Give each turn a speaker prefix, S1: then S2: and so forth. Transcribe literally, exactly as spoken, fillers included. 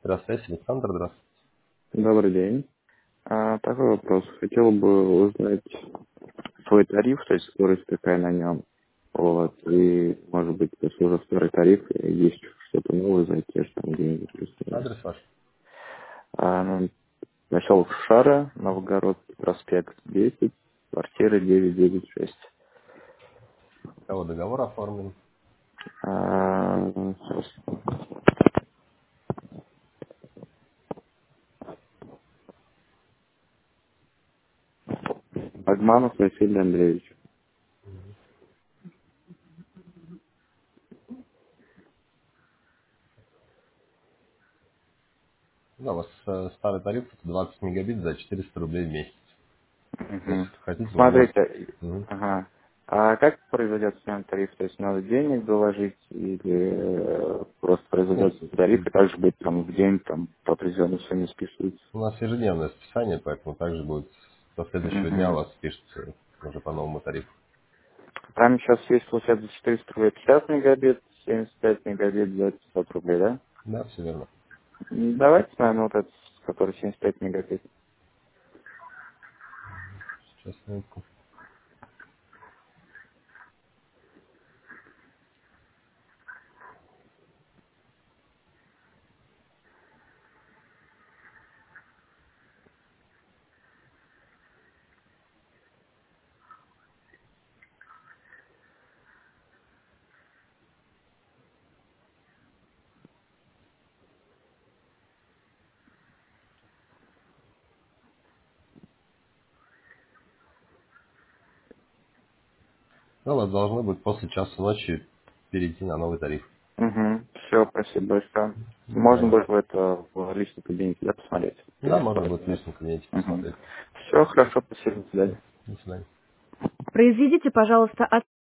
S1: Здравствуйте, Александр, здравствуйте.
S2: Добрый день. А, такой вопрос. Хотел бы узнать свой тариф, то есть скорость какая на нем. Вот. И, может быть, если уже второй тариф, и есть что-то новое за те же там деньги плюс-минус.
S1: Адрес ваш?
S2: А, ну, начало Шара, Новгородский проспект десять, квартира девятьсот девяносто шесть.
S1: У кого договор оформлен?
S2: А, сейчас. Агманов Василий Андреевич.
S1: Да, у вас э, старый тариф это двадцать мегабит за четыреста рублей в месяц. Если
S2: Мгм.
S1: хотите, вы можете...
S2: Смотрите,
S1: Мгм.
S2: ага. А как произойдет смену тариф? То есть надо денег доложить или э, просто
S1: Нет,
S2: произойдет тариф и также будет там в день там по определенной сумме списывается?
S1: у нас ежедневное списание, поэтому также будет со следующего дня у
S2: Мгм.
S1: вас спишется уже по новому тарифу.
S2: Там сейчас есть, получается, четыреста рублей пятьдесят мегабит, семьдесят пять мегабит за пятьсот рублей, да?
S1: Да, все верно.
S2: М, Давайте, наверное, вот этот, который семьдесят пять мегабит.
S1: Сейчас минутку. Ну, у вас должно быть после часа ночи перейти на новый тариф.
S2: Угу. Все, спасибо большое.
S1: До
S2: Можно
S1: свидания.
S2: будет в это в личном кабинете, да, посмотреть?
S1: Да, можно будет в личном кабинете
S2: Угу.
S1: посмотреть.
S2: Все, хорошо, спасибо, до свидания.
S1: До свидания.
S3: Произведите, пожалуйста,